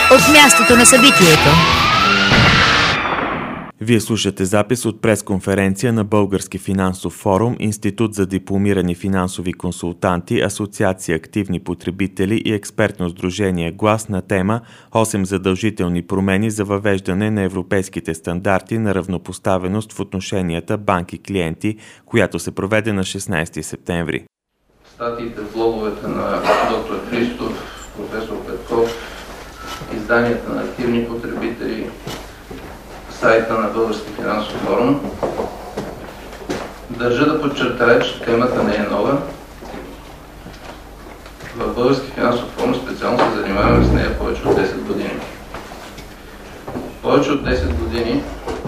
от мястото на събитието. Вие слушате запис от пресконференция на Български финансов форум, Институт за дипломирани финансови консултанти, Асоциация активни потребители и експертно сдружение Глас на тема 8 задължителни промени за въвеждане на европейските стандарти на равнопоставеност в отношенията банки-клиенти, която се проведе на 16 септември. Статиите в блоговете на доктор Христов, професор Петков, изданията на активни потребители, сайта на Български финансов форум. Държа да подчертая, че темата не е нова. В Български финансов форум специално се занимаваме с нея повече от 10 години. Повече от 10 години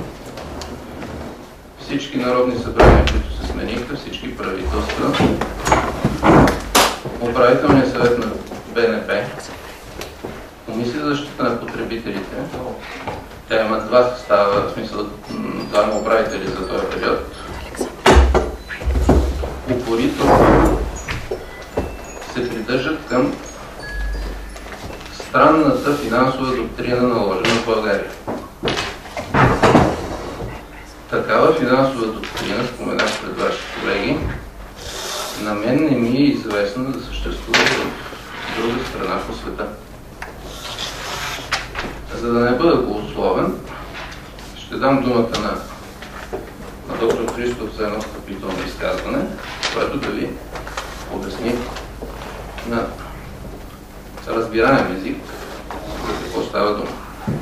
всички народни събрания, които се смениха, всички правителства, Управителният съвет на БНБ, Комисия за защита на потребителите, тя има два състава, в смисъл двама управители за този период, упорито се придържат към странната финансова доктрина, наложена в България. Такава финансова доктрина, споменах пред вашите колеги, на мен не ми е известно да съществува в друга страна по света. За да не бъда голословен, ще дам думата на доктор Христов за едно встъпително изказване, което да ви обясни на разбираем език за какво става дума.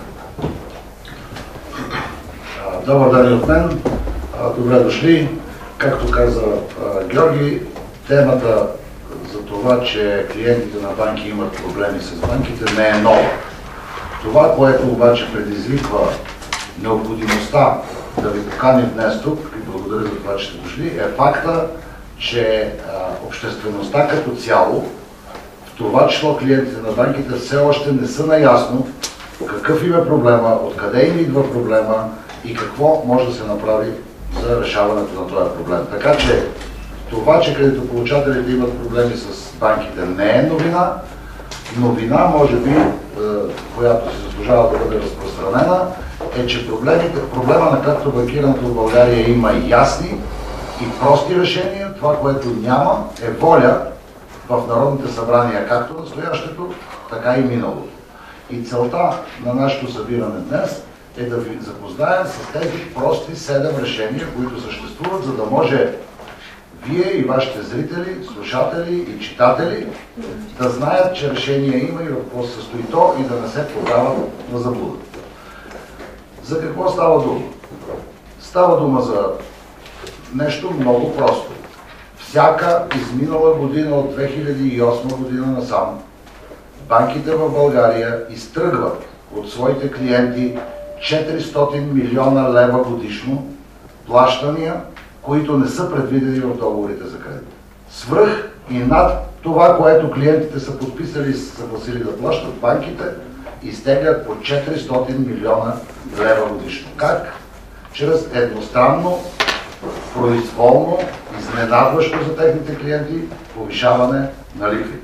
Добър ден от мен. Добре дошли. Както каза Георги, темата за това, че клиентите на банки имат проблеми с банките, не е нова. Това, което обаче предизвиква необходимостта да ви поканим днес тук, и благодаря за това, че сте дошли, е факта, че обществеността като цяло, в това число клиентите на банките, все още не са наясно какъв им е проблема, откъде им идва проблема и какво може да се направи за решаването на този проблем. Така че това, че кредитополучателите имат проблеми с банките, не е новина. Новина, може би, която се заслужава да бъде разпространена, е, че проблема на криптобанкирането в България има ясни и прости решения. Това, което няма, е воля в народните събрания, както настоящето, така и миналото. И целта на нашето събиране днес е да ви запознаем с тези прости 7 решения, които съществуват, за да може вие и вашите зрители, слушатели и читатели да знаят, че решение има и в какво се състои то и да не се подават на заблуда. За какво става дума? Става дума за нещо много просто. Всяка изминала година от 2008 година насам, банките в България изтръгват от своите клиенти 400 милиона лева годишно плащания, които не са предвидени в договорите за кредит. Свръх и над това, което клиентите са подписали и са съгласили да плащат, банките изтеглят по 400 милиона лева годишно. Как? Чрез едностранно, произволно, изненадващо за техните клиенти повишаване на лихвите.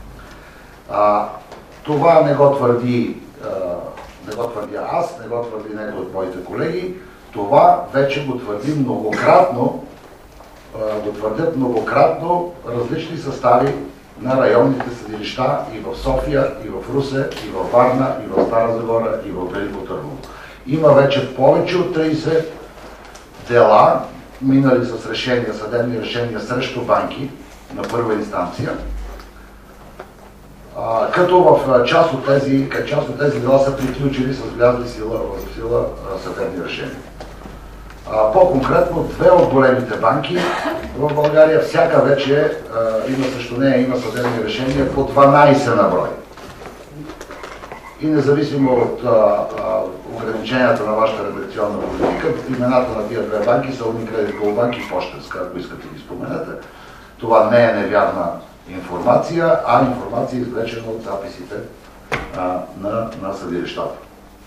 Това не го твърдя аз, не го твърди някой от моите колеги. Това вече го твърдят многократно различни състави на районните съдилища и в София, и в Русе, и в Варна, и в Стара Загора, и в Велико Търново. Има вече повече от 30 дела, минали с решения, съдебни решения срещу банки на първа инстанция, като в част от тези дела са приключили с влязли в сила съдебни решения. По-конкретно, две от големите банки в България, всяка вече има срещу нея има съдебни решения по 12 на брой. И независимо от ограниченията на вашата редакционна политика, имената на тия две банки са Уникредит Голбанк и Пощенска, ако искате ги споменете. Това не е невярна информация, а информация извлечена от записите на съдилищата.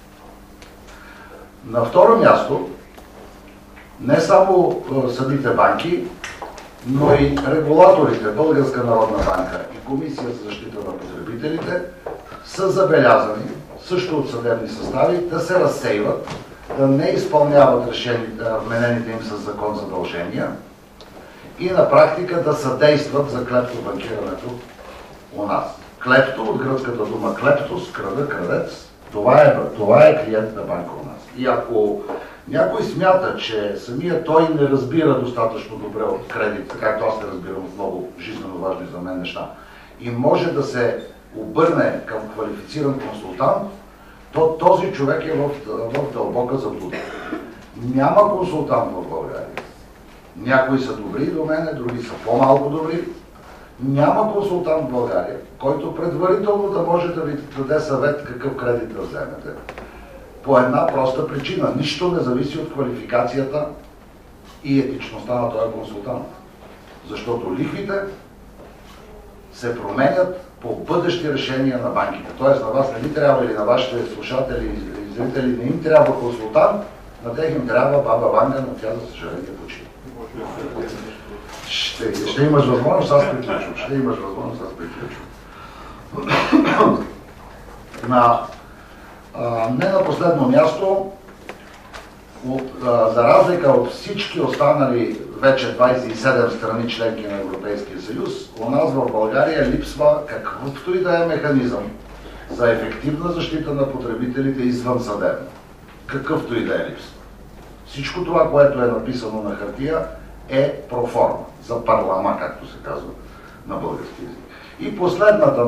На второ място, не само самите банки, но и регулаторите, Българска народна банка и Комисия за защита на потребителите, са забелязани също от съдебни състави, да се разсейват, да не изпълняват вменените им с закон задължения и на практика да съдействат за клептобанкирането у нас. Клепто, от гръцката дума клептос, крада, крадец, това е клиент на банка у нас. И ако някой смята, че самия той не разбира достатъчно добре от кредит, както аз не разбирам от много жизненно важни за мен неща, и може да се обърне към квалифициран консултант, то този човек е в дълбока заблуда. Няма консултант в България. Някои са добри до мене, други са по-малко добри. Няма консултант в България, който предварително да може да ви даде съвет какъв кредит да вземете. По една проста причина. Нищо не зависи от квалификацията и етичността на този консултант. Защото лихвите се променят по бъдещи решения на банките. Тоест на вас не ви трябва или на вашите слушатели и зрители не им трябва консултант, на тях им трябва баба Ванга, но тя за съжаление почина. Ще имаш възможност, аз приключвам. Ще имаш възможност, аз приключвам. Не на последно място, за разлика от всички останали вече 27 страни членки на Европейския съюз, у нас в България липсва какъвто и да е механизъм за ефективна защита на потребителите извън съдебно. Какъвто и да е липсва. Всичко това, което е написано на хартия, е проформа, за парлама, както се казва на български език. И последната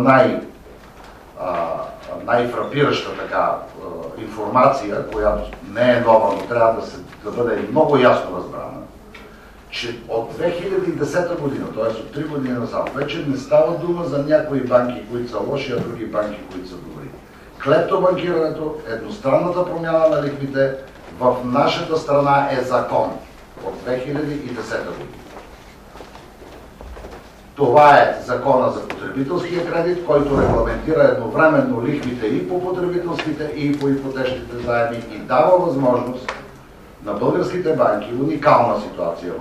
най-фрапираща така информация, която не е нова, но трябва да бъде много ясно разбрана, че от 2010 година, т.е. от 3 години назад, вече не става дума за някои банки, които са лоши, а други банки, които са добри. Клептобанкирането, едностранната промяна на лихвите в нашата страна е закон от 2010 година. Това е закона за потребителския кредит, който регламентира едновременно лихвите и по потребителските, и по ипотечните заеми и дава възможност на българските банки, уникална ситуация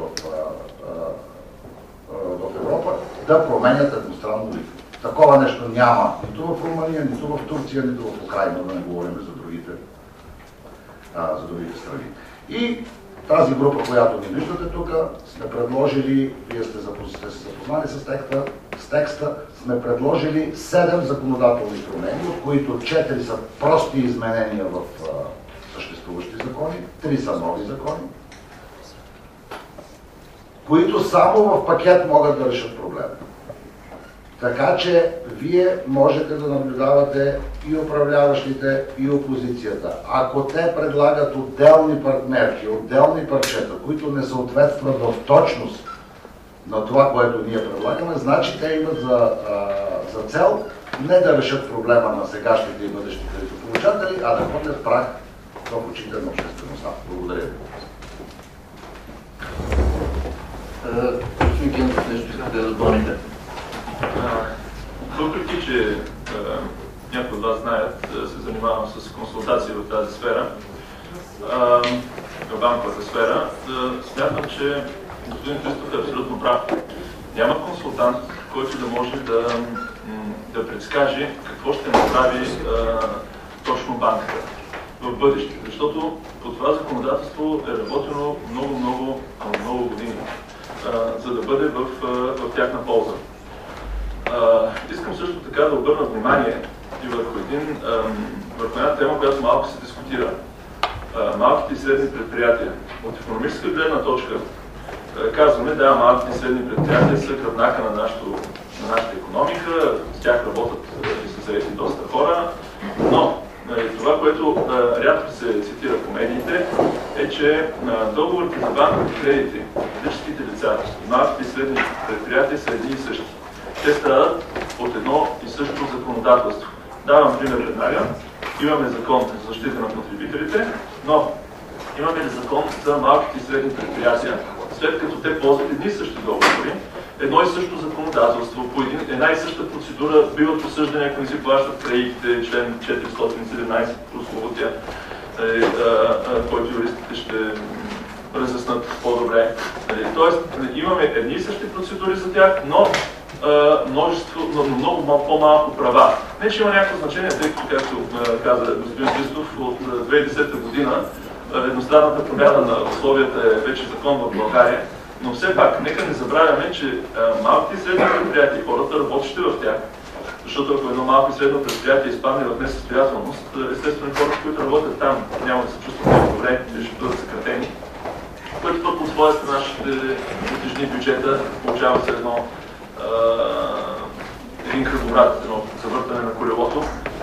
в Европа, да променят едностранно лихви. Такова нещо няма нито в Румъния, нито в Турция, нито в Украйна, да не говорим за другите страни. И тази група, която ни виждате тук, сме предложили, вие сте се запознали с текста, сме предложили 7 законодателни промени, от които 4 са прости изменения в съществуващи закони, 3 са нови закони, които само в пакет могат да решат проблема. Така че вие можете да наблюдавате и управляващите, и опозицията. Ако те предлагат отделни мерки, отделни парчета, които не съответстват в точност на това, което ние предлагаме, значи те имат за цел не да решат проблема на сегашните и бъдещите получатели, а да ходят прах в очите на обществеността. Благодаря ви. Господин Генов, нещо искате да допълните? Въпреки, че някои от вас знаят, се занимавам с консултации в тази сфера, в банковата сфера, смятам, че господин Христов е абсолютно прав. Няма консултант, който да може да предскаже какво ще направи точно банката в бъдеще. Защото по това законодателство е работено много години, за да бъде в тяхна полза. Искам също така да обърна внимание и върху една тема, която малко се дискутира. Малките и средни предприятия. От икономическа гледна точка казваме, да, малките и средни предприятия са гръбнака на нашата икономика, с тях работят и са заети доста хора, но това, което рядко се цитира по медиите, е, че договорите за банкови кредити, физическите лица, малките и средни предприятия са едни и същи. Те страдат от едно и също законодателство. Давам пример веднага. Имаме закон за защита на потребителите, но имаме ли закон за малките и средни предприятия, след като те ползват едни и същи договори, едно и също законодателство, по една и съща процедура биват осъждани, ако не си плащат кредитите, член 417 прословутия, който юристите ще разяснат по-добре. Тоест, имаме едни и същи процедури за тях, но много по-малко права. Не, че има някакво значение, тъй като, както каза господин Христов, от 2010 година едностранната промяна на условията е вече закон в България, но все пак, нека не забравяме, че малките и средни предприятия, хората работещи в тях, защото ако едно малко и средно предприятие изпадне в несъстоятелност, естествено хората, които работят там, няма да се чувстват добре, че ще бъдат съкратени, което пък от своята нашите годишни бюджета получава се един кръговрат, едно завъртане на колелото.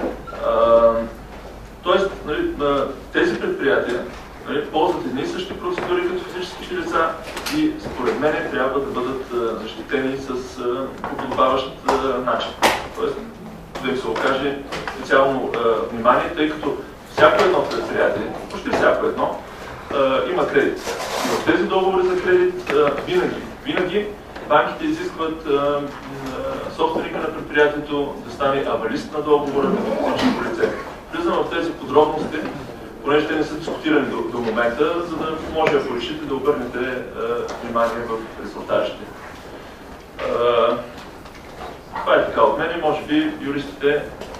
Тоест, нали, тези предприятия ползват едни и същи процедури като физическите лица и според мен трябва да бъдат защитени с подобаващ начин. Тоест, да им се окаже специално внимание, тъй като всяко едно предприятие, почти всяко едно, има кредит. И в тези договори за кредит винаги банките изискват собственика на предприятието да стане авалист на договора на физическо лице. Влизам в тези подробности, понеже те не са дискутирани до момента, за да може, ако решите, да обърнете внимание в резултатите. Това е така от мен и може би юристите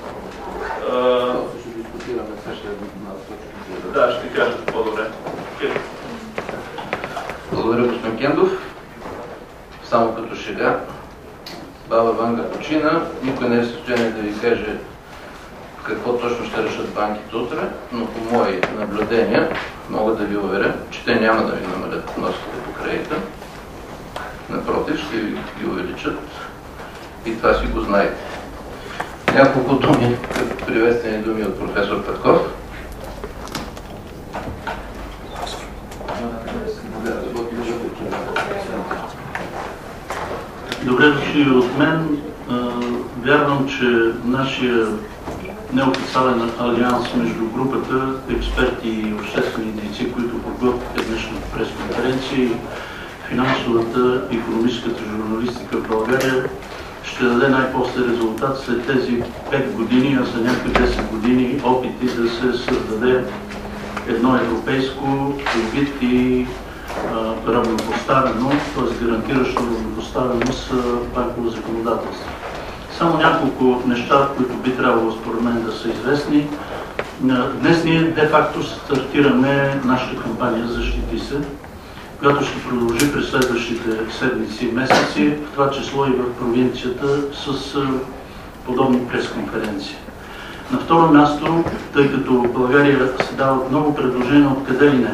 ще кажат по-добре. Благодаря, господин Кендов. Само като шега, баба Ванга почина, никой не е в състояние да ви каже какво точно ще решат банките утре, но по мои наблюдения мога да ви уверя, че те няма да ви намалят вноските по кредита. Напротив, ще ви увеличат и това си го знаете. Няколко думи, приветствени думи от професор Петков. Добре дошли от мен. Вярвам, че нашия неофициален алианс между групата експерти и обществени дейци, които подготвиха днешната пресконференция и финансовата и икономическата журналистика в България, ще даде най-после резултат след тези 5 години, а за някакви 10 години опити да се създаде едно европейско вид и равнопоставено, т.е. гарантиращо равнопоставеност банково законодателство. Само няколко неща, които би трябвало според мен да са известни. Днес ние де-факто стартираме нашата кампания "Защити се", която ще продължи през следващите седмици и месеци, в това число и в провинцията с подобни пресконференции. На второ място, тъй като в България се дават много предложения откъде ли не,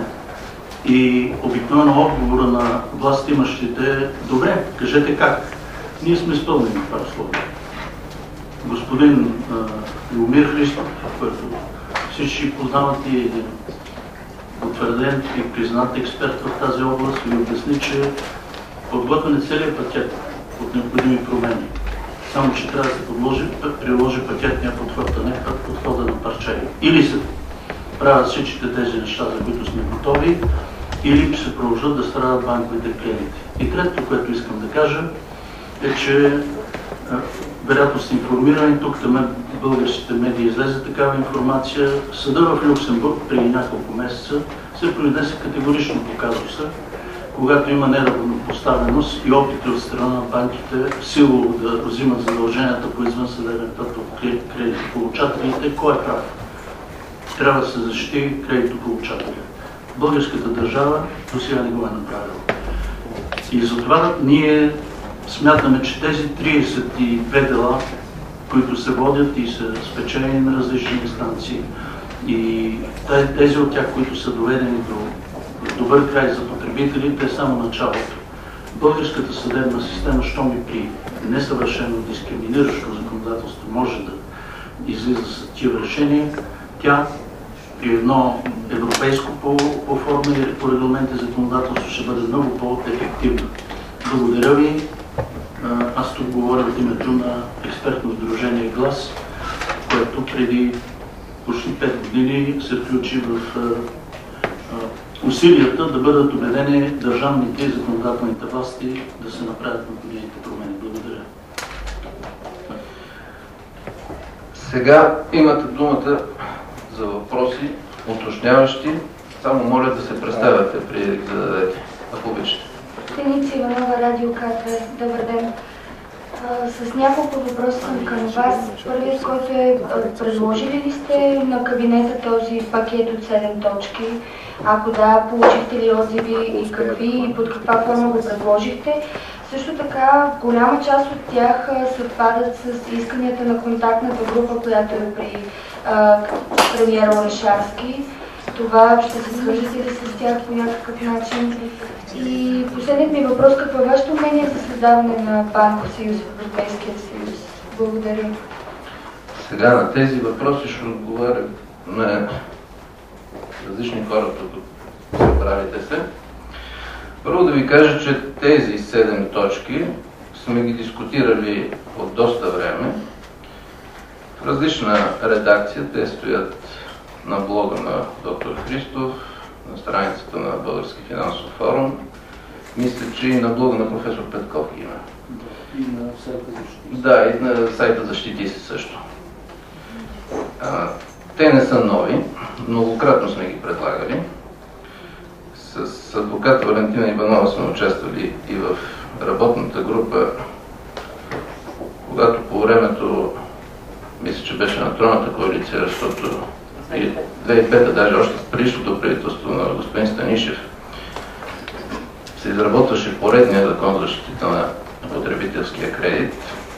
и обикновено отговора на властимащите: добре, кажете как. Ние сме изпълнени това условие. Господин Любомир Христов, който всички познават и е един утвърден и признат експерт в тази област, ви обясни, че подготвен е целият пакет от необходими промени. Само че трябва да се приложи пакетния подход, а не подхода на парче. Или се правят всичките тези неща, за които сме готови, или ще продължат да страдат банковите кредити. И третото, което искам да кажа, е, че вероятно сте информирани, тук там българските медии излезе такава информация. Съда в Люксембург преди няколко месеца се произнесе категорично по казуса, когато има неравнопоставеност и опити от страна на банките силово да взимат задълженията по извънсъдебен път от кредитополучателите. Кой е прав? Трябва да се защити кредитополучателя. Българската държава досега не го е направила. И затова ние смятаме, че тези 32 дела, които се водят и са спечелени на различни инстанции, и тези от тях, които са доведени до добър край за потребителите, е само началото. Българската съдебна система, щом и при несъвършено дискриминиращо законодателство може да излиза с такива решения, тя при едно европейско по форма и по регламенти законодателство ще бъде много по-ефективна. Благодаря ви. Аз тук говоря от името на експертно сдружение "Глас", което преди почти 5 години се включи в усилията да бъдат убедени държавните и законодателните власти да се направят необходимите промени. Благодаря. Сега имате думата за въпроси, уточняващи. Само моля да се представяте преди да зададете, ако обичате. Деница Иванова, Радио К2. Добър ден. С няколко въпроса съм към вас. Първият, който е, предложили ли сте на кабинета този пакет от 7 точки? Ако да, получихте ли отзиви и какви и под каква форма го предложихте? Също така, голяма част от тях съвпадат с исканията на контактната група, която е при премиера Орешарски. Това ще се свържете ли с тях по някакъв начин? И последният ми въпрос, какво е вашето мнение за създаване на банков съюз в Европейския съюз? Благодаря. Сега на тези въпроси ще отговаря на различни хора, които събравите се. Първо да ви кажа, че тези 7 точки сме ги дискутирали от доста време. В различна редакция те стоят на блога на доктор Христов, на страницата на Български финансов форум. Мисля, че и на блога на професор Петков ги има. И на сайта защити. Да, и на сайта защити се също. Те не са нови, многократно сме ги предлагали. С адвокат Валентина Иванова сме участвали и в работната група, когато по времето, мисля, че беше на Тройната коалиция, защото и 2005-та, даже още в предишното правителство на господин Станишев, се изработваше поредния закон за защита на потребителския кредит.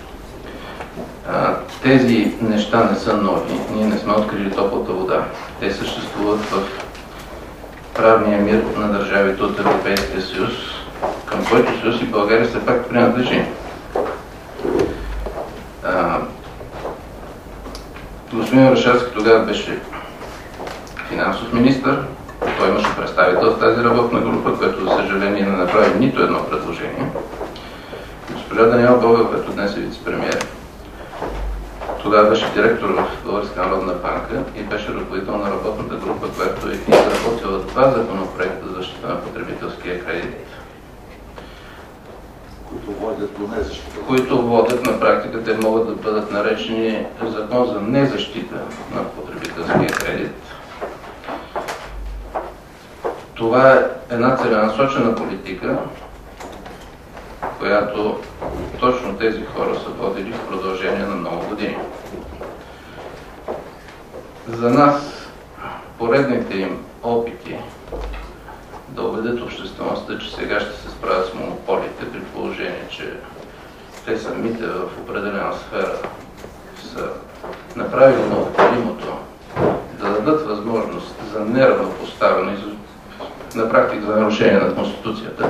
Тези неща не са нови. Ние не сме открили топлата вода. Те съществуват в правния мир на държавите от Европейския съюз, към който съюз и България все пак принадлежи. Господин Орешарски тогава беше финансов министър. Той имаше представител в тази работна група, която за съжаление не направи нито едно предложение. Госпожа Даниела Богова, която днес е вице-премиер, тогава беше директор в Българска народна банка и беше ръководител на работната група, която е изработила 2 законопроекта за защита на потребителския кредит, които водят на практика, те могат да бъдат наречени закон за незащита на потребителския кредит. Това е една целенасочена политика, която точно тези хора са водили в продължение на много години. За нас поредните им опити да убедят обществеността, че сега ще се справят с монополите, при положение, че те самите в определена сфера са направили необходимото да дадат възможност за неравнопоставяне и на практика за нарушение на Конституцията.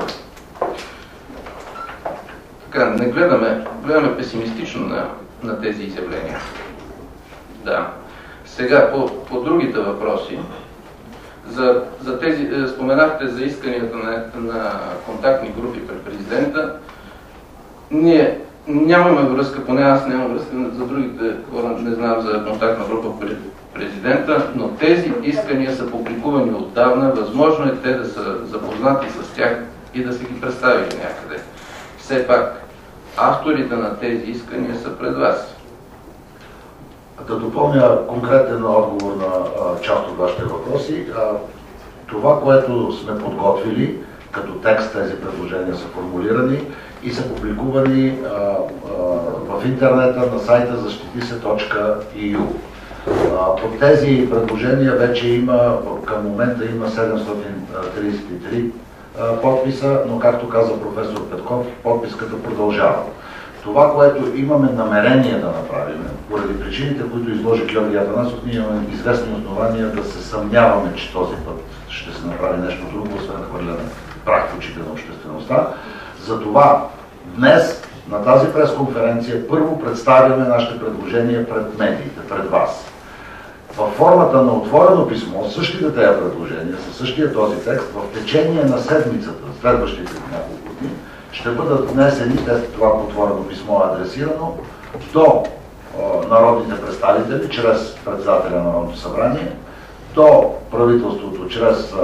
Така, не гледаме песимистично на тези изявления. Да. Сега, по другите въпроси, за тези, споменахте за исканията на контактни групи пред президента. Ние нямаме връзка, поне аз нямам връзка, за другите хора не знам за контактна група пред президента, но тези искания са публикувани отдавна, възможно е те да са запознати с тях и да са ги представили някъде. Все пак, авторите на тези искания са пред вас. Да допълня конкретен отговор на част от вашите въпроси. Това, което сме подготвили като текст, тези предложения са формулирани и са публикувани в интернета на сайта защитисе.eu. Под тези предложения вече има, към момента има 733 подписа, но както каза професор Петков, подписката продължава. Това, което имаме намерение да направим, поради причините, които изложи Георги Атанасов, ние имаме известни основания да се съмняваме, че този път ще се направи нещо друго, освен хвърляне прах в очите на обществеността. Затова днес на тази пресконференция първо представяме нашите предложения пред медиите, пред вас. Във формата на отворено писмо, същите тези предложения, със същия този текст, в течение на седмицата, следващите няколко дни, ще бъдат внесени, това отворено писмо е адресирано до народните представители, чрез председателя на Народното събрание, до правителството, чрез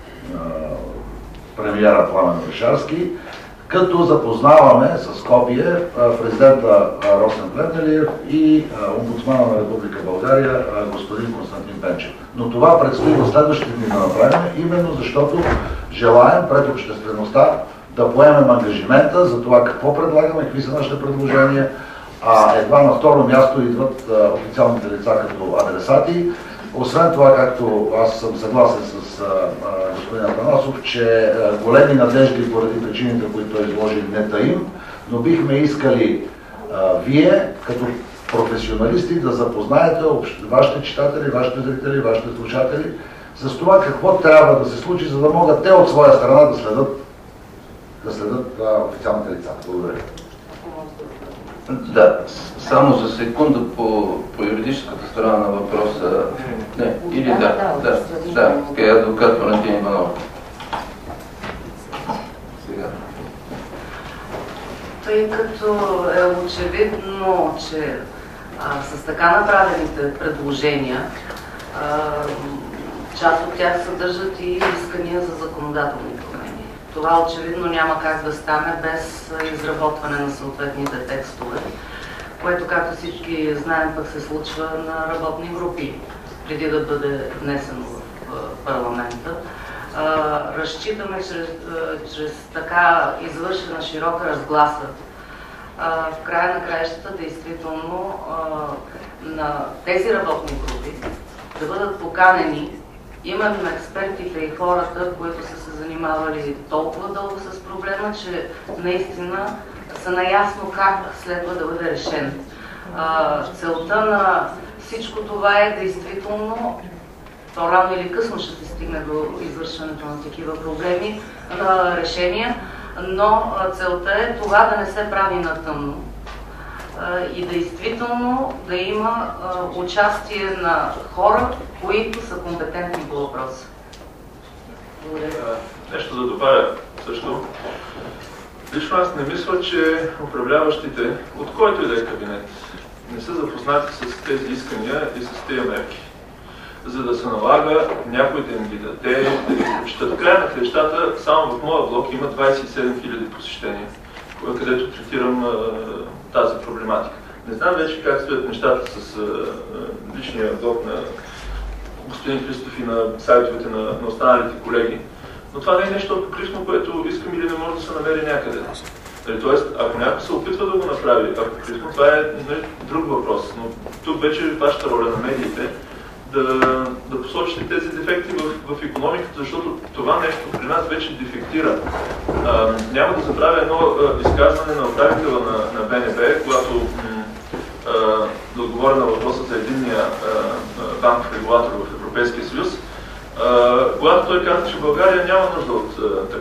премиера Пламен Орешарски, като запознаваме с копие президента Росен Плевнелиев и омбудсмана на Република България господин Константин Пенчев. Но това предстои в следващите дни да направим, именно защото желаем пред обществеността да поемем ангажимента за това какво предлагаме, какви са нашите предложения, а едва на второ място идват официалните лица като адресати. Освен това, както аз съм съгласен с господин Атанасов, че големи надежди поради причините, които той изложи, не таим, но бихме искали вие, като професионалисти, да запознаете вашите читатели, вашите зрители, вашите слушатели с това какво трябва да се случи, за да могат те от своя страна да следят официалните лица. Благодаря. Да, само за секунда по юридическата страна на въпроса. Не, или да, адвокат Валентин Иванов. Сега. Тъй като е очевидно, че с така направените предложения, част от тях съдържат и искания за законодателни промени. Това очевидно няма как да стане без изработване на съответните текстове, което, както всички знаем, пък се случва на работни групи, преди да бъде внесено в парламента. Разчитаме чрез така извършена широка разгласа в края на краищата действително на тези работни групи да бъдат поканени именно експертите и хората, които са се занимавали толкова дълго с проблема, че наистина са наясно как следва да бъде решен. Целта на всичко това е действително, то рано или късно ще се стигне до извършването на такива проблеми, решения, но целта е това да не се прави на тъмно и действително да има участие на хора, които са компетентни по въпроса. Благодаря. Нещо да добавя също. Лично аз не мисля, че управляващите, от който и да е кабинет, не са запознати с тези искания и с тези мерки, за да се налага някой да им ги даде, да ги прочитат. В края на крещата, само в моя блог има 27 000 посещения, където третирам тази проблематика. Не знам вече как стоят нещата с личния блог на господин Христов и на сайтовете на останалите колеги, но това не е нещо апокрифно, което искам или не може да се намери някъде. Тоест, ако някой се опитва да го направи апокрифно, това е друг въпрос, но тук вече е вашата роля на медиите да посочите тези дефекти в икономиката, защото това нещо при нас вече дефектира. Няма да забравя едно изказване на управителя на БНБ, когато да отговоря на въпроса за единния банков регулатор в Европейския съюз, когато той каза, че България няма нужда от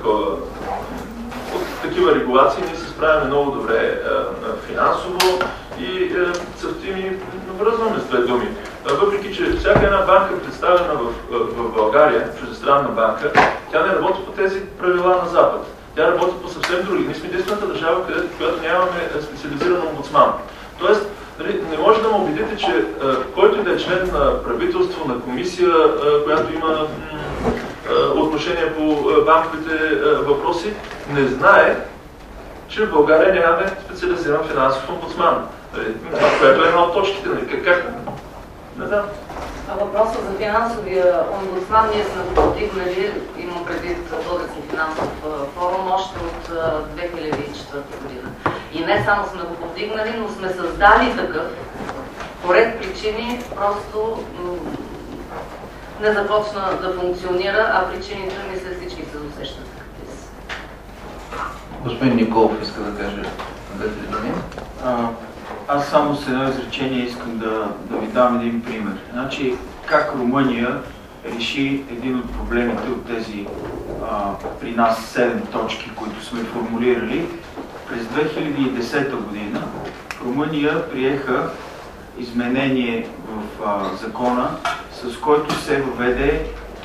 такива регулации, ние се справяме много добре финансово и цъфтим и връзваме с две думи. Въпреки, че всяка една банка, представена в България, чуждестранна банка, тя не работи по тези правила на Запад. Тя работи по съвсем други. Ние сме единствената държава, която нямаме специализиран омбудсман. Тоест, не може да ме убедите, че който и да е член на правителство, на комисия, която има отношение по банковите въпроси, не знае, че в България нямаме специализиран финансов омбудсман. Което е една от точките. Как? Не знам. Въпросът за финансовия омбудсман ние сме го повдигнали, имам предвид Български финансов форум, още от 2004 година. И не само сме го повдигнали, но сме създали такъв. По ред причини просто не започна да функционира, а причините, мисля, всички се усещат какви са. Господин Николов иска да каже две-три думи. Аз само с едно изречение искам да ви дам един пример. Значи, как Румъния реши един от проблемите от тези при нас 7 точки, които сме формулирали. През 2010 година Румъния приеха изменение в закона, с който се въведе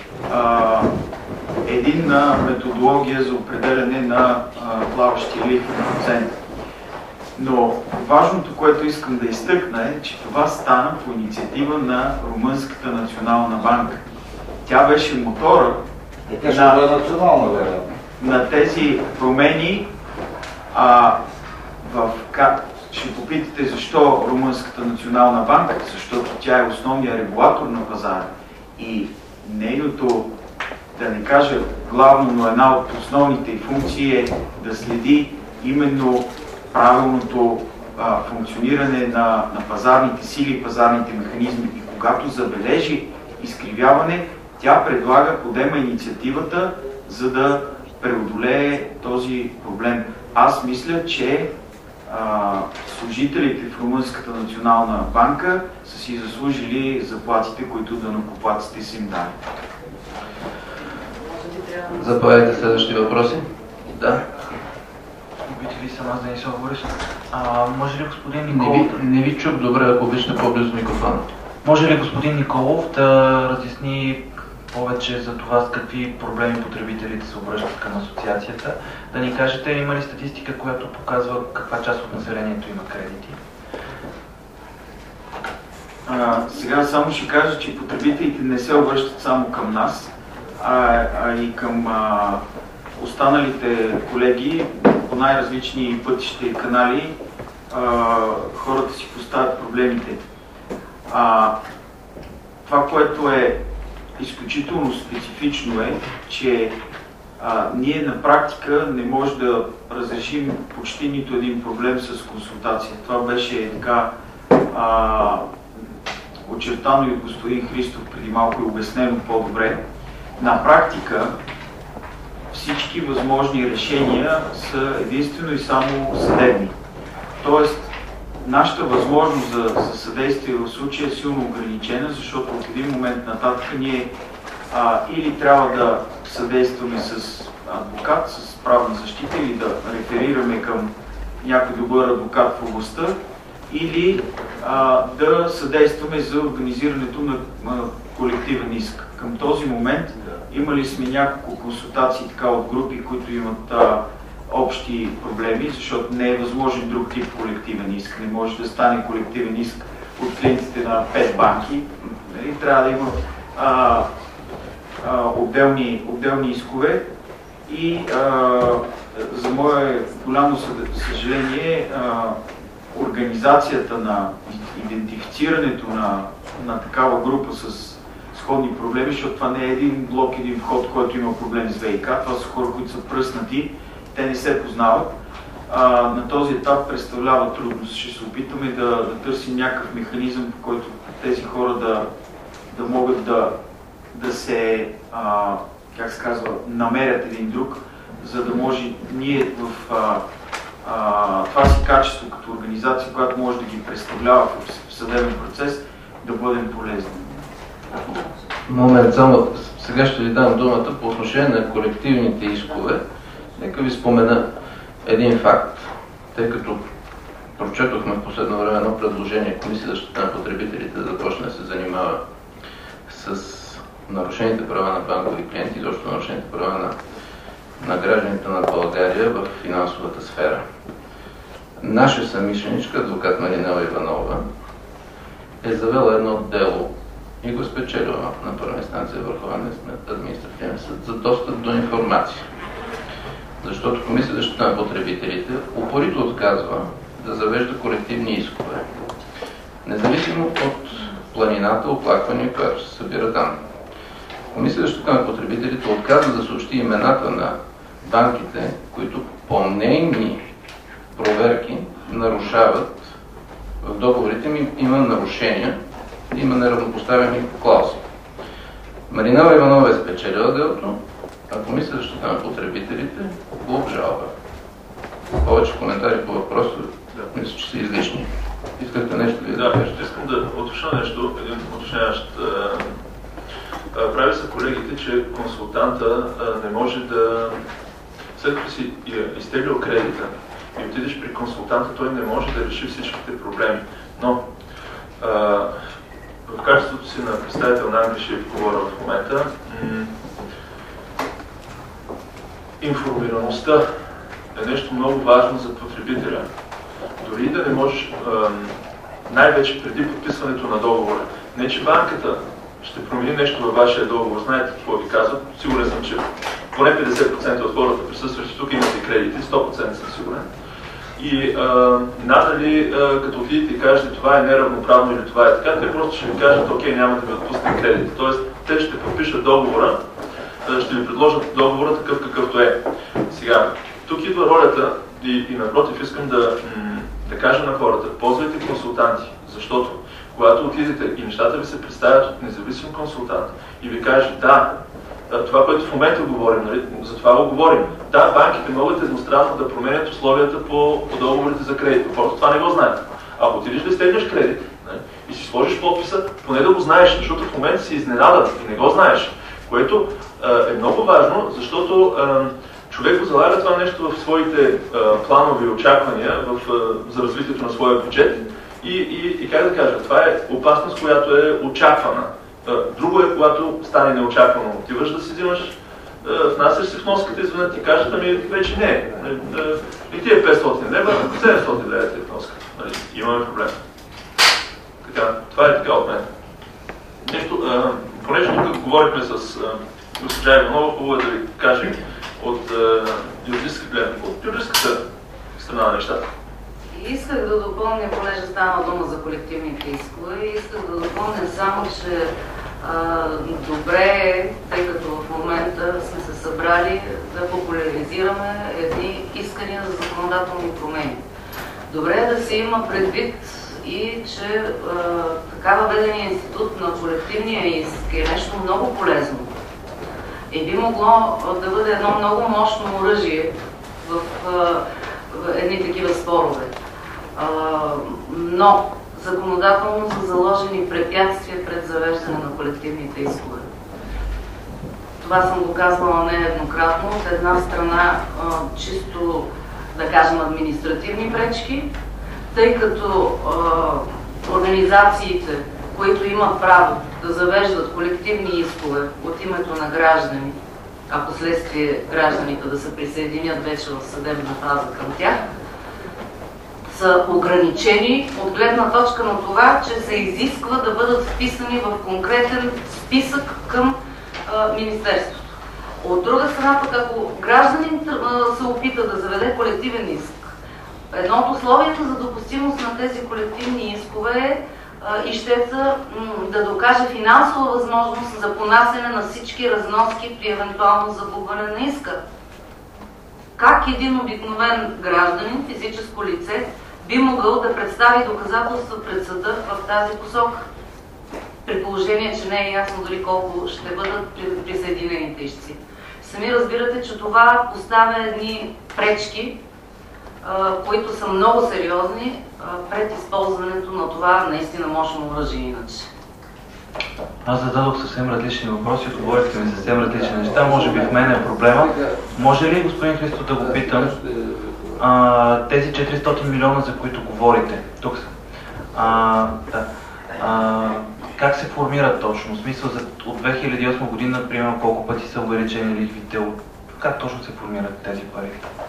единна методология за определяне на плаващия лихвен процент. Но важното, което искам да изтъкна е, че това стана по инициатива на Румънската национална банка. Тя беше мотора на тези промени. Ще попитате защо Румънската национална банка, защото тя е основният регулатор на пазара и нейното да не кажа главно, но една от основните й функции е да следи именно правилното функциониране на пазарните сили и пазарните механизми. И когато забележи изкривяване, тя подема инициативата, за да преодолее този проблем. Аз мисля, че служителите в Румънската национална банка са си заслужили заплатите, които данъкоплатците са им дали. Заповядайте следващи въпроси. Да. Обича ли съм аз да не се говориш? Може ли господин Николов... Не ви чух добре, ако обичате по-близо микрофона. Може ли господин Николов да разясни повече за това с какви проблеми потребителите се обръщат към асоциацията? Да ни кажете, има ли статистика, която показва каква част от населението има кредити? Сега само ще кажа, че потребителите не се обръщат само към нас, а и към останалите колеги по най-различни пътища и канали. Хората си поставят проблемите. Това, което е изключително специфично е, че ние на практика не можем да разрешим почти нито един проблем с консултация. Това беше така очертано и от господин Христов преди малко и обяснено по-добре. На практика всички възможни решения са единствено и само съдебни. Тоест, нашата възможност за съдействие в случая е силно ограничена, защото от един момент нататък ние или трябва да съдействаме с адвокат, с правна защита, или да реферираме към някой добър адвокат в областта, или да съдействаме за организирането на колективен иск. Към този момент имали сме няколко консултации така от групи, които имат общи проблеми, защото не е възможен друг тип колективен иск. Не може да стане колективен иск от клиентите на 5 банки. Трябва да има отделни искове и за мое голямо съжаление организацията на идентифицирането на такава група с сходни проблеми, защото това не е един блок, един вход, който има проблем с ВИК. Това са хора, които са пръснати, те не се познават. На този етап представлява трудност. Ще се опитаме да търсим някакъв механизъм, по който тези хора да могат да се, как се казва, намерят един друг, за да може ние в това си качество като организация, която може да ги представлява в съдебен процес, да бъдем полезни. Момент, само сега ще ви дам думата по отношение на колективните искове. Нека ви спомена един факт, тъй като прочетохме в последно време едно предложение Комисия за защита на потребителите да започне да се занимава с нарушените права на банкови клиенти, изобщо нарушените права на гражданите на България в финансовата сфера. Наша съмишленичка, адвокат Маринела Иванова, е завела едно дело и го спечелила на първа инстанция Върховния административен съд за достъп до информация. Защото Комисия за защита на потребителите упорито отказва да завежда колективни искове, независимо от планината оплаквания, която се събира там. Комисия за защита на потребителите отказва да съобщи имената на банките, които по нейни проверки нарушават, в договорите им има нарушения, има неравнопоставени клаузи. Маринела Иванова е спечелила делото, а Комисия за защита на потребителите го обжалва. Повече коментари по въпроса, мисля, че са излишни. Искате нещо ли да кажете? Да, искам да уточня нещо, един уточняващ. Прави са колегите, че консултанта не може да, след като си изтеглил кредита и отидеш при консултанта, той не може да реши всичките проблеми. Но в качеството си на представител на Англишев говоря в момента, информираността е нещо много важно за потребителя. Дори да не можеш, най-вече преди подписването на договора, не че банката ще промени нещо във вашия договор, знаете какво ви казват, сигурен съм, че поне 50% от хората присъстващи тук имат и кредити, 100% съм сигурен. И надали, като отидете и кажете това е неравноправно или това е така, те просто ще ви кажат, окей, няма да ви отпуснем кредити. Тоест, те ще подпишат договора ще ви предложа договора такъв какъвто е. Сега, тук идва ролята и напротив искам да кажа на хората, ползвайте консултанти, защото когато отидете и нещата ви се представят от независим консултант и ви каже, да, това, което в момента говорим, нали, за това го говорим. Да, банките могат едностранно да променят условията по договорите за кредит. Хората това не го знаят. Ако отидеш да изтегляш кредит, нали, и си сложиш подписа, поне да го знаеш, защото в момента си изненадан и не го знаеш. Което е много важно, защото човек го залага това нещо в своите планови очаквания за развитието на своя бюджет и как да кажа, това е опасност, която е очаквана. Друго е, когато стане неочаквано. Отиваш да си взимаш, внасяш си вноската и звънят ти кажат, ами вече не. И ти е 500 лева, 700 лева ти е вноската. Имаме проблем. Така, това е така от мен. Нещо, понеже тук говорихме с госпожа Иванова, хубаво е да ви кажем от юридическа гледна, от юридическата страна на нещата. Исках да допълня, понеже стана дума за колективните искове, исках да допълня само, че добре е, тъй като в момента сме се събрали да популяризираме едни искания за законодателни промени. Добре е да се има предвид и че така въведения институт на колективния иск е нещо много полезно и би могло да бъде едно много мощно оръжие в едни такива спорове. Но законодателно са заложени препятствия пред завеждане на колективните искове. Това съм го казвала нееднократно. От една страна чисто, да кажем, административни пречки, тъй като организациите, които имат право да завеждат колективни искове от името на граждани, а последствие гражданите да се присъединят вече в съдебна фаза към тях, са ограничени от гледна точка на това, че се изисква да бъдат вписани в конкретен списък към Министерството. От друга страна, пък ако гражданин се опита да заведе колективен иск, едно от условията за допустимост на тези колективни искове е ищеца да докаже финансова възможност за понасене на всички разноски при евентуално загубване на иска. Как един обикновен гражданин, физическо лице, би могъл да представи доказателства пред съда в тази посока? При положение, че не е ясно дори колко ще бъдат присъединените ищци. Сами разбирате, че това поставя едни пречки, които са много сериозни пред използването на това наистина мощно оръжие иначе. Аз зададох съвсем различни въпроси, отговорихте ми съвсем различни неща. Може би в мен е проблема. Може ли, господин Христов, да го питам, тези 400 милиона, за които говорите, тук са, как се формират точно? В смисъл, от 2008 година, примерно, колко пъти са увеличени лихвите? Как точно се формират тези пари?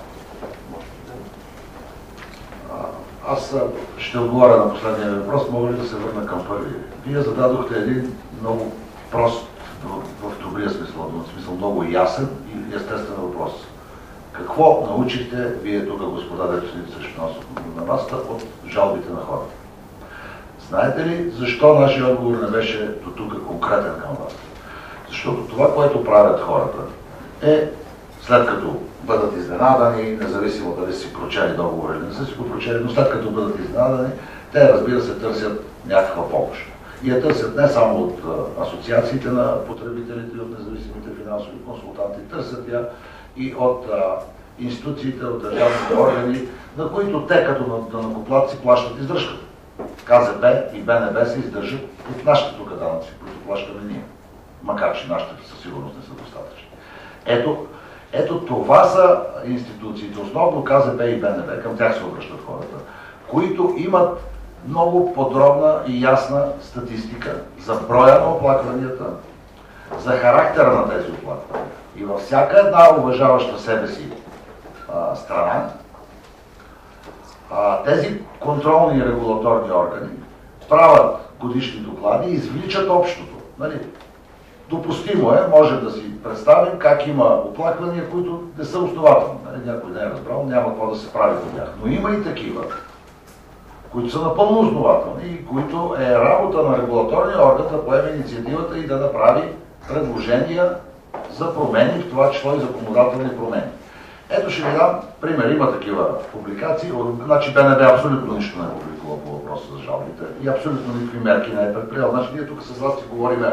Аз ще отговоря на последния въпрос. Мога ли да се върна към първи? Вие зададохте един много прост, в добрия смисъл, в смисъл много ясен и естествен въпрос. Какво научихте вие тук, господа, дето седите срещу нас на масата, от жалбите на хората? Знаете ли защо нашия отговор не беше до тук конкретен към вас? Защото това, което правят хората, е след като бъдат изненадани, независимо дали си прочели договор или не са си го прочели, но след като бъдат изненадани, те, разбира се, търсят някаква помощ. И я търсят не само от асоциациите на потребителите и от независимите финансови консултанти, търсят я и от институциите, от държавните органи, на които те като данъкоплатци плащат издръжката. КЗБ и БНБ се издържат от нашите тук данъци, които плащаме ние. Макар че нашите със сигурност не са достатъчни. Ето това са институциите, основно КЗБ и БНБ, към тях се обръщат хората, които имат много подробна и ясна статистика за броя на оплакванията, за характера на тези оплаквания. И във всяка една уважаваща себе си страна, тези контролни и регулаторни органи правят годишни доклади и извличат общото. Нали? Допустимо е, може да си представим как има оплаквания, които не са основателни. Някой не е разбрал, няма какво да се прави по тях. Но има и такива, които са напълно основателни и които е работа на регулаторния орган да поеме инициативата и да направи предложения за промени, в това число и законодателни промени. Ето ще ви дам пример. Има такива публикации. Значи БНБ абсолютно нищо не е публикува по въпроса за жалбите и абсолютно никакви мерки не е предприел. Значи ние тук с вас си говорим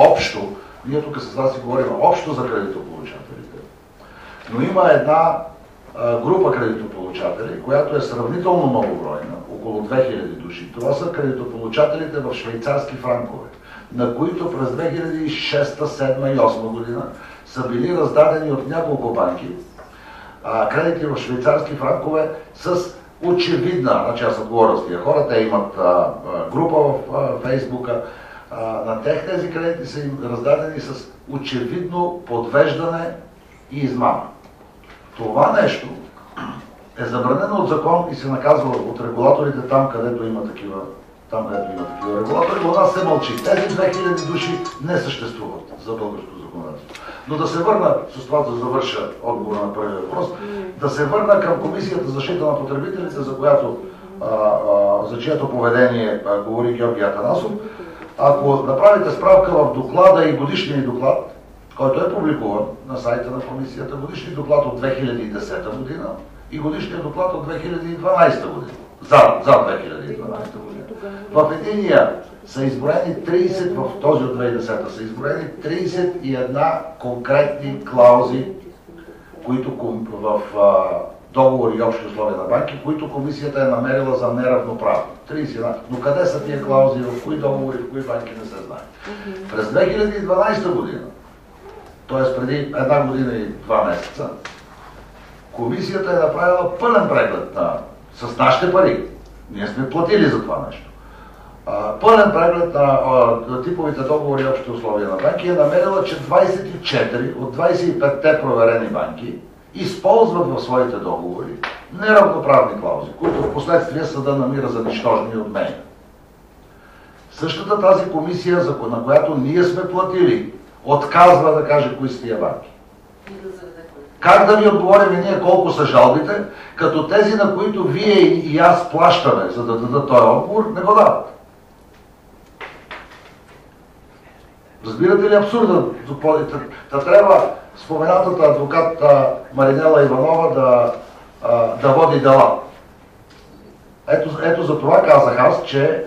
общо за кредитополучателите. Но има една група кредитополучатели, която е сравнително многобройна, около 2000 души. Това са кредитополучателите в швейцарски франкове, на които през 2006, 2007 и 2008 година са били раздадени от няколко банки кредити в швейцарски франкове с очевидна, значи аз отговоря с тия хора, те имат група в Фейсбука, на тех тези кредити са им раздадени с очевидно подвеждане и измама. Това нещо е забранено от закон и се наказва от регулаторите там, където има такива регулатори. У нас се мълчи. Тези 2000 души не съществуват за българското законодателство. Но да се върна, с това да завърша отговора на първия въпрос, да се върна към Комисията за защита на потребителите, за чието поведение говори Георги Атанасов. Ако направите справка в доклада и годишния доклад, който е публикуван на сайта на комисията, годишния доклад от 2010 година и годишния доклад от 2012 година. За 2012 година. В единия са изброени 30, в този от 2010 са изброени 31 конкретни клаузи, които в договори и общи условия на банки, които комисията е намерила за неравноправни. 31. Но къде са тия клаузи, в кои договори, в кои банки не се знае. През 2012 година, т.е. преди една година и 2 месеца, комисията е направила пълен преглед с нашите пари. Ние сме платили за това нещо. Пълен преглед на типовите договори и общи условия на банки е намерила, че 24 от 25-те проверени банки използват в своите договори неравноправни клаузи, които в последствие съда намира за нищожни и отменя. Същата тази комисия, на която ние сме платили, отказва да каже кои са тия банки. Как да ви отговорим ние колко са жалбите, като тези, на които вие и аз плащаме, за да дадат този отговор, не го дават? Разбирате ли абсурда? Трябва споменатата адвокат Маринела Иванова да води дела. Ето за това казах аз, че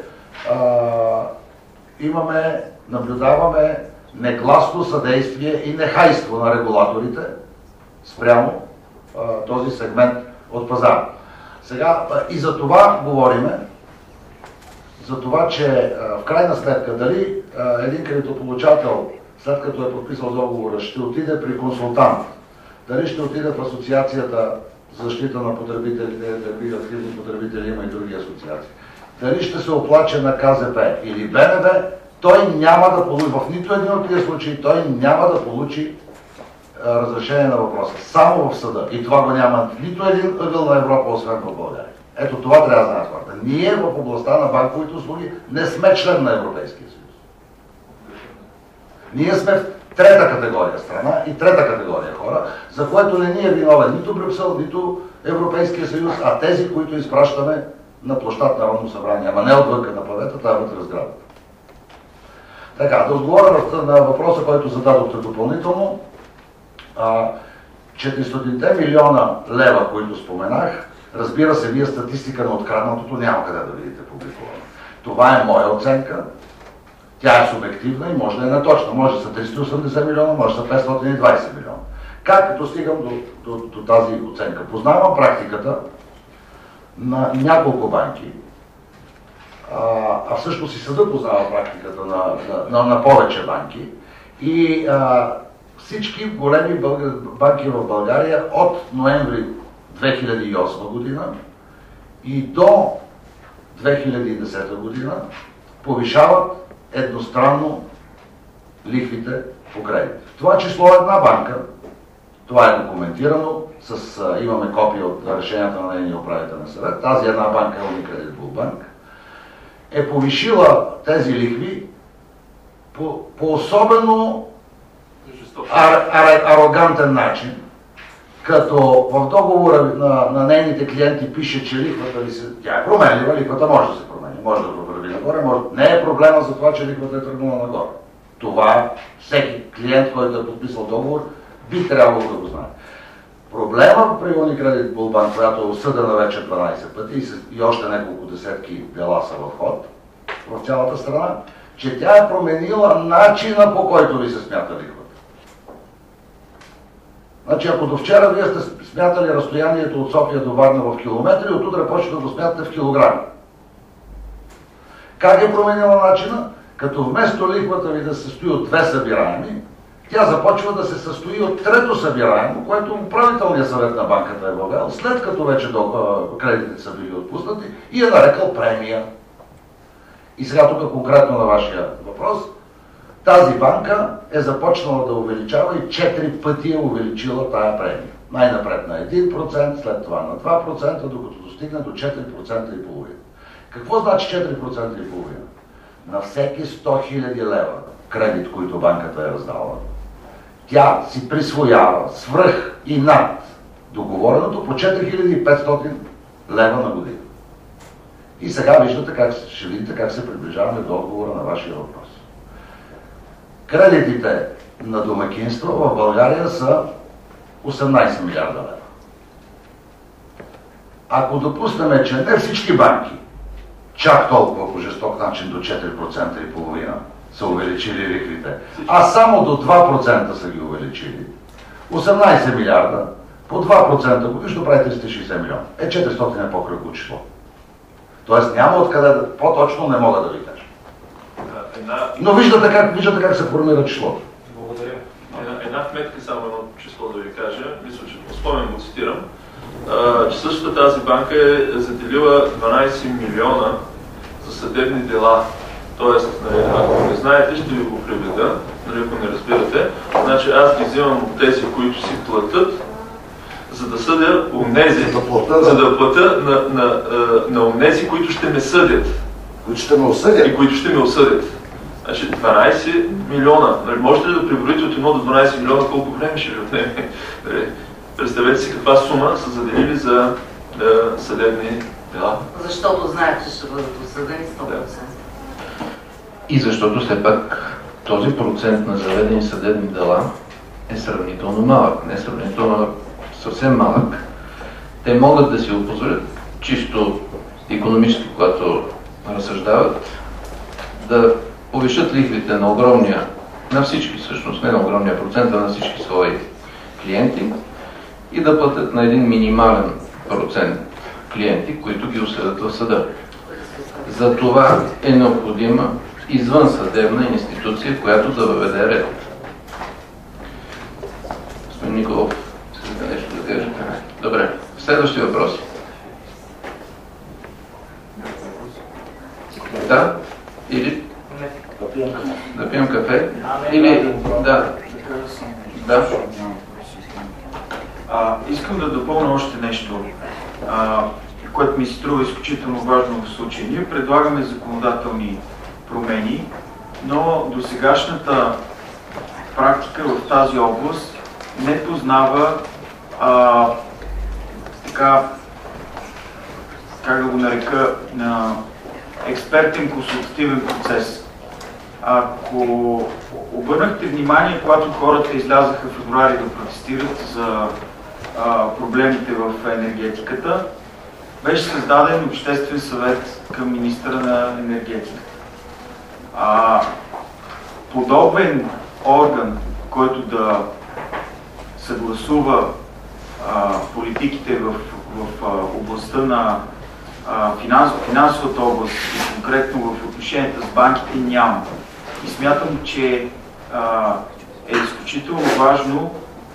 наблюдаваме негласно съдействие и нехайство на регулаторите спрямо този сегмент от пазара. Сега и за това говориме, за това, че в крайна сметка дали един кредитополучател, след като е подписал договора, ще отиде при консултант, дали ще отиде в Асоциацията за защита на потребителите, дали активни потребители, има и други асоциации, дали ще се оплаче на КЗП или БНБ, той няма да получи, в нито един от тези случаи, той няма да получи разрешение на въпроса. Само в съда. И това го няма в нито един ъгъл на Европа, освен в България. Ето това трябва да знаят хората. Ние в областта на банковите услуги не сме член на Европейския съюз. Ние сме в трета категория страна и трета категория хора, за което не ни е виновен нито Брюксел, нито Европейския съюз, а тези, които изпращаме на площад Народно събрание. Ама не отвънка на паветата, а вътре в сградата. Така, да отговоря на въпроса, който зададохте допълнително. 400 милиона лева, които споменах, разбира се, вие статистика на откраднатото няма къде да видите публикувана. Това е моя оценка. Тя е субективна и може да е неточна. Може да са 380 милиона, може да са 520 милиона. Как достигам до тази оценка? Познавам практиката на няколко банки, а всъщност и съда познава практиката на повече банки и всички големи банки в България от ноември 2008 година и до 2010 година повишават едностранно лихвите по кредит. В това число една банка, това е документирано, имаме копия от решенията на нейния управителен съвет, тази една банка е Unicredit Bank, е повишила тези лихви по особено арогантен начин, като в договора на нейните клиенти пише, че лихвата тя е променлива, лихвата може да се промени, може да върви нагоре, не е проблема за това, че лихвата е тръгнала нагоре. Това всеки клиент, който е подписал договор, би трябвало да го знае. Проблема при Unicredit Bulbank, която е осъдена вече 12 пъти и още няколко десетки дела са в ход в цялата страна, че тя е променила начина, по който ви се смята лихвата. Значи, ако до вчера вие сте смятали разстоянието от София до Варна в километри, от утре почва да го смятате в килограми. Как е променила начина? Като вместо лихвата ви да се състои от две събираеми, тя започва да се състои от трето събираемо, което управителният съвет на банката е въвел, след като вече кредитите са били отпуснати и е нарекал премия. И сега тук конкретно на вашия въпрос, тази банка е започнала да увеличава и 4 пъти е увеличила тая премия. Най-напред на 1%, след това на 2%, докато достигне до 4,5%. Какво значи 4,5%? На всеки 100 000 лева кредит, който банката е раздала, тя си присвоява свръх и над договореното по 4500 лева на година. И сега ще видите как се приближаваме до отговора на вашия въпрос. Кредитите на домакинства в България са 18 милиарда лева. Ако допуснем, че не всички банки чак толкова по жесток начин до 4,5% са увеличили лихвите, а само до 2% са ги увеличили, 18 милиарда по 2% годишно прави 360 милиона. 400 е по-кръгло число. Тоест няма откъде, по-точно не мога да ви кажа. Но виждате как се формира числото. Благодаря. Една вметка, само едно число да ви кажа, мисля, че по спомен го цитирам, че същата тази банка е заделила 12 милиона за съдебни дела. Тоест, ако не знаете, ще ви го приведа, ако не разбирате. Значи аз ги взимам от тези, които си платят, за да съдя онези, за да плата на онези, които ще ме съдят. Които ще ме осъдят? И които ще ме осъдят. Значи 12 милиона. Можете ли да преброите от 1 до 12 милиона колко време ще ви отнеме? Представете си каква сума са заделили за съдебни дела. Защото знаят, че ще бъдат осъдени 100%. И защото все пак този процент на заведени съдебни дела е сравнително малък. Не сравнително, съвсем малък. Те могат да си го позволят чисто икономически, когато разсъждават, да повишат лихвите на огромния, на всички всъщност, не на огромния процент, а на всички свои клиенти и да платят на един минимален процент клиенти, които ги осъдят в съда. За това е необходима извънсъдебна институция, която да въведе ред. Господин Николов, искате нещо да кажете? Добре. Следващи въпроси. Да? Или? Да пием кафе? Или? Да. Да. Искам да допълня още нещо, което ми се струва изключително важно в случая. Ние предлагаме законодателни промени, но досегашната практика в тази област не познава така, как да го нарека, експертен консултативен процес. Ако обърнахте внимание, когато хората излязаха в февруари да протестират за проблемите в енергетиката, беше създаден обществен съвет към министъра на енергетиката. Подобен орган, който да съгласува политиките в областта на финансовата област и конкретно в отношенията с банките, няма. И смятам, че е изключително важно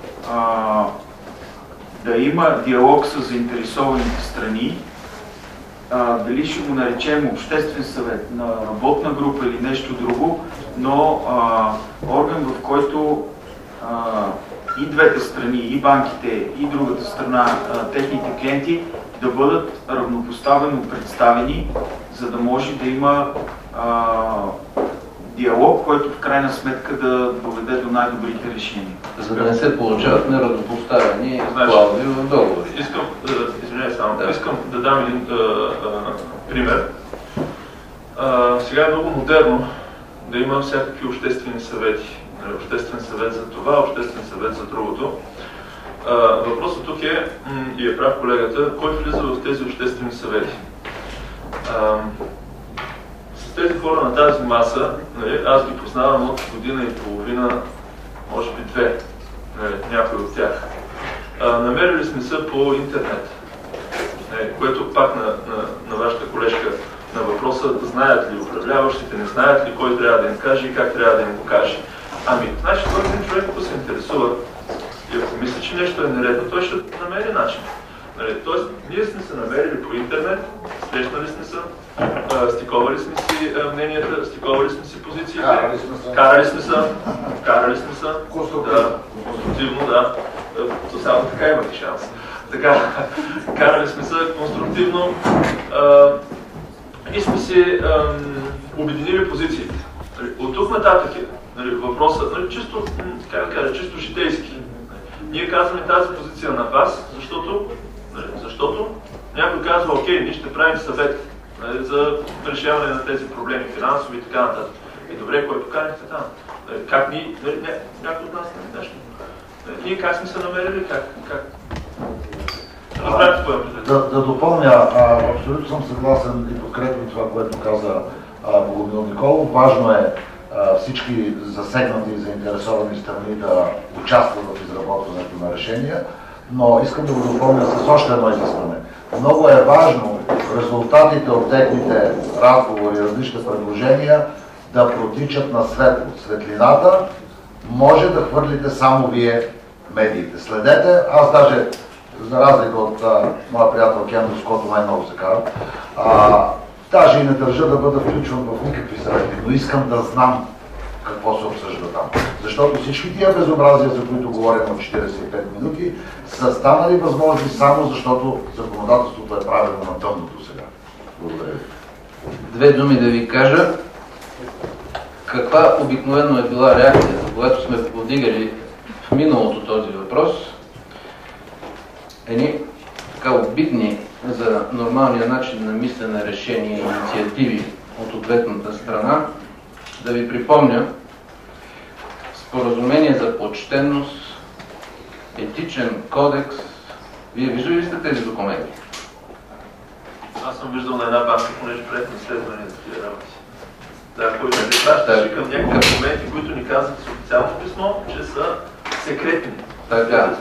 да има диалог с заинтересованите страни, дали ще го наречем обществен съвет, на работна група или нещо друго, но орган, в който и двете страни, и банките, и другата страна, техните клиенти, да бъдат равнопоставено представени, за да може да има диалог, който в крайна сметка да доведе до най-добрите решения. За да не се получават неравнопоставени клаузи в договори. Искам да дам един пример. Сега е много модерно да има всякакви обществени съвети. Обществен съвет за това, обществен съвет за другото. Въпросът тук е, и е прав колегата, кой влиза в тези обществени съвети. С тези хора на тази маса, аз ги познавам от година и половина, може би две, някои от тях. Намерили сме се по интернет, което пак на вашата колежка на въпроса, знаят ли управляващите, не знаят ли кой трябва да им каже и как трябва да им го каже. Значи този един човек, ако се интересува и ако мисли, че нещо е нередно, той ще намери начин. Тоест, ние сме се намерили по интернет, срещнали сме се, стиковали сме си мненията, стиковали сме си позициите, карали сме се, конструктивно, да, то само така имате шанс. Така, карали сме се конструктивно и сме си обединили позициите. От тук нататък е въпросът, чисто, как да кажа, чисто житейски. Ние казваме тази позиция на вас, защото някой казва, окей, ние ще правим съвет за решаване на тези проблеми, финансови и така нататък. И добре, кой поканихте там? Как ние, някой от нас не нещо. Ние как сме се намерили, как? Да допълня, абсолютно съм съгласен и подкрепям това, което каза Богомил Николов. Важно е всички засегнати и заинтересовани страни да участват в изработването на решения, но искам да го допълня с още едно изискване. Много е важно резултатите от техните разговори, различни предложения да протичат на светло. Светлината може да хвърлите само вие медиите. Следете, аз даже, за разлика от моя приятел Кендо, с който най-много се кара, даже и не държа да бъда включван в никакви съвети, но искам да знам какво се обсъжда там. Защото всички тия безобразия, за които говорим от 45 минути, са станали възможни само защото законодателството е правено на тъмното сега. Благодаря ви. Две думи да ви кажа. Каква обикновено е била реакцията, когато сме повдигали в миналото този въпрос? Едни така обидни за нормалния начин на мислене, решения и инициативи от ответната страна. Да ви припомня споразумение за почтенност, етичен кодекс. Вие виждали ли сте тези документи? Аз съм виждал на една банка, понеже предно изследване за тия работи. Да, който не пращаше към някакви документи, които ни казват с официално писмо, че са секретни. Така.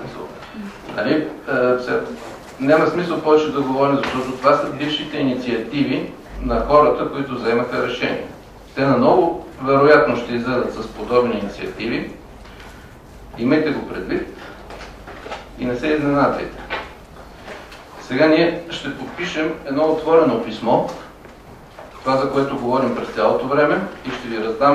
Няма смисъл повече да говорим, защото това са бившите инициативи на хората, които вземаха решение. Те наново вероятно ще излезат с подобни инициативи. Имайте го предвид и не се изненадайте. Сега ние ще подпишем едно отворено писмо, това за което говорим през цялото време, и ще ви раздам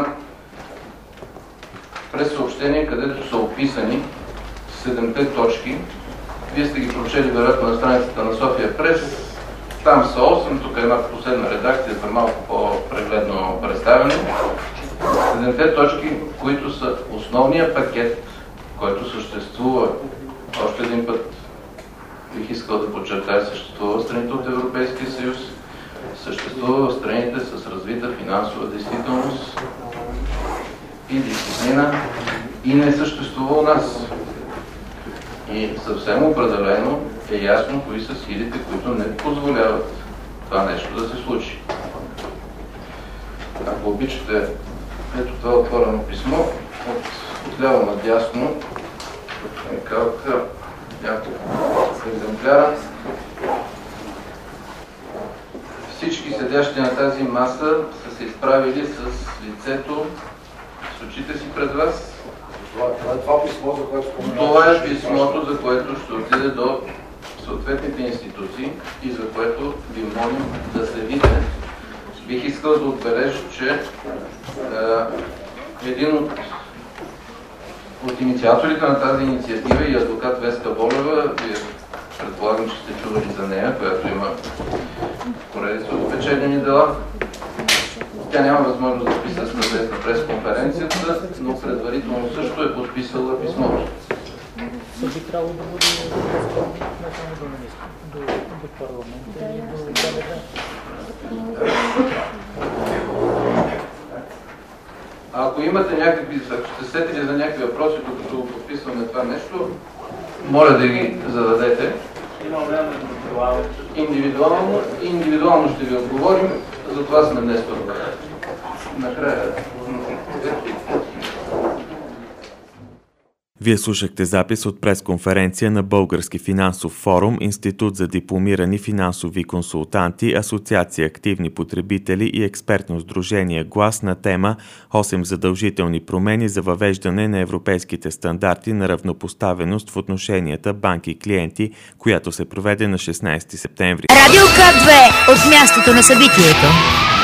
през съобщение, където са описани 7-те точки. Вие сте ги прочели вероятно на страницата на София Прес. Там са 8, тук е една последна редакция за малко по-прегледно представяне. 7-те точки, които са основния пакет, който съществува. Още един път бих искал да подчертая, съществува в страните от Европейския съюз, съществува в страните с развита финансова действителност и дисциплина и не съществува у нас. И съвсем определено е ясно кои са силите, които не позволяват това нещо да се случи. Ако обичате, ето това отворено писмо, от ляво надясно, калка, няколко екземпляра. Всички седящи на тази маса са се изправили с лицето, с очите си пред вас. Това писмо, за което споменавам. Това е писмото, за което ще отиде до съответните институции и за което ви молим да следите. Бих искал да отбележа, че един от инициаторите на тази инициатива и адвокат Веска Болева, вие предполагам, че сте чували за нея, която има поредица от спечелени дела. Тя няма възможност да присъства на пресконференцията, но предварително също е подписала писмото. Би трябвало да бъде не само до парламента и до ДВД. Ако имате някакви, ако сте сетили за някакви въпроси, докато подписваме това нещо, моля да ги зададете. Индивидуално ще ви отговорим, за това сме днес тук. Накрая. Вие слушахте запис от пресконференция на Български финансов форум, Институт за дипломирани финансови консултанти, Асоциация активни потребители и експертно сдружение Глас на тема 8 задължителни промени за въвеждане на европейските стандарти на равнопоставеност в отношенията банки-клиенти, която се проведе на 16 септември. Радио К2 от мястото на събитието.